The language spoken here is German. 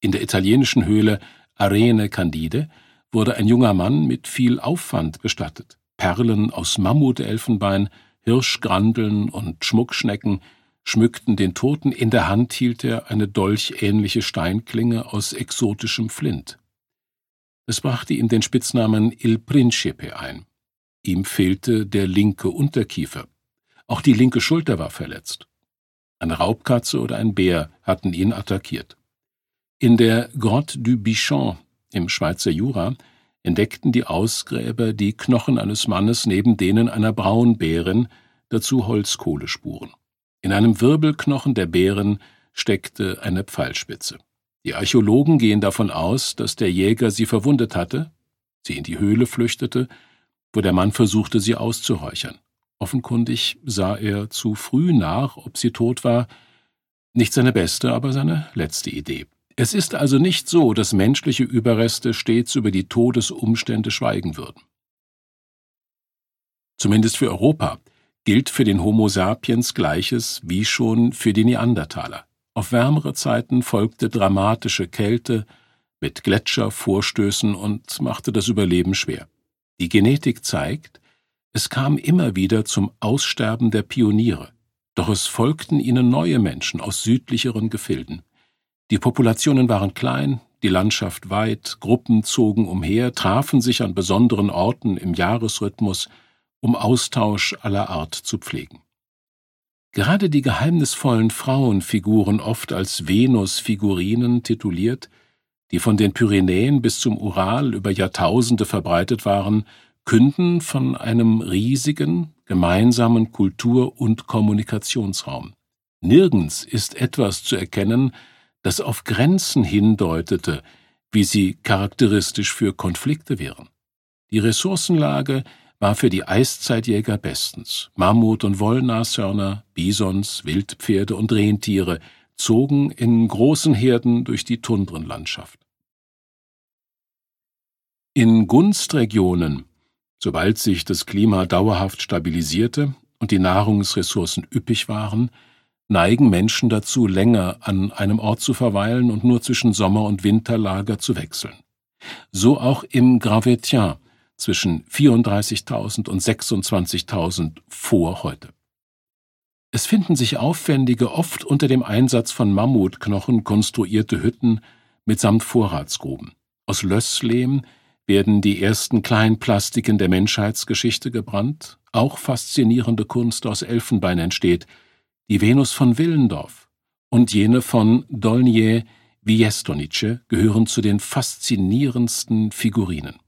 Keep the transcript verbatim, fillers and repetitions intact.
In der italienischen Höhle Arene Candide wurde ein junger Mann mit viel Aufwand bestattet. Perlen aus Mammutelfenbein, Hirschgrandeln und Schmuckschnecken schmückten den Toten, in der Hand hielt er eine dolchähnliche Steinklinge aus exotischem Flint. Es brachte ihm den Spitznamen Il Principe ein. Ihm fehlte der linke Unterkiefer. Auch die linke Schulter war verletzt. Eine Raubkatze oder ein Bär hatten ihn attackiert. In der Grotte du Bichon im Schweizer Jura entdeckten die Ausgräber die Knochen eines Mannes neben denen einer Braunbärin, dazu Holzkohlespuren. In einem Wirbelknochen der Bären steckte eine Pfeilspitze. Die Archäologen gehen davon aus, dass der Jäger sie verwundet hatte, sie in die Höhle flüchtete, wo der Mann versuchte, sie auszuräuchern. Offenkundig sah er zu früh nach, ob sie tot war, nicht seine beste, aber seine letzte Idee. Es ist also nicht so, dass menschliche Überreste stets über die Todesumstände schweigen würden. Zumindest für Europa gilt für den Homo sapiens Gleiches wie schon für die Neandertaler. Auf wärmere Zeiten folgte dramatische Kälte mit Gletschervorstößen und machte das Überleben schwer. Die Genetik zeigt, es kam immer wieder zum Aussterben der Pioniere, doch es folgten ihnen neue Menschen aus südlicheren Gefilden. Die Populationen waren klein, die Landschaft weit, Gruppen zogen umher, trafen sich an besonderen Orten im Jahresrhythmus, um Austausch aller Art zu pflegen. Gerade die geheimnisvollen Frauenfiguren, oft als Venus-Figurinen tituliert, die von den Pyrenäen bis zum Ural über Jahrtausende verbreitet waren, künden von einem riesigen, gemeinsamen Kultur- und Kommunikationsraum. Nirgends ist etwas zu erkennen, das auf Grenzen hindeutete, wie sie charakteristisch für Konflikte wären. Die Ressourcenlage war für die Eiszeitjäger bestens. Mammut- und Wollnashörner, Bisons, Wildpferde und Rentiere zogen in großen Herden durch die Tundrenlandschaft. In Gunstregionen, sobald sich das Klima dauerhaft stabilisierte und die Nahrungsressourcen üppig waren, neigen Menschen dazu, länger an einem Ort zu verweilen und nur zwischen Sommer- und Winterlager zu wechseln. So auch im Gravetien zwischen vierunddreißigtausend und sechsundzwanzigtausend vor heute. Es finden sich aufwendige, oft unter dem Einsatz von Mammutknochen konstruierte Hütten mitsamt Vorratsgruben. Aus Lösslehm werden die ersten Kleinplastiken der Menschheitsgeschichte gebrannt, auch faszinierende Kunst aus Elfenbein entsteht, die Venus von Willendorf und jene von Dolnie Viestonice gehören zu den faszinierendsten Figurinen.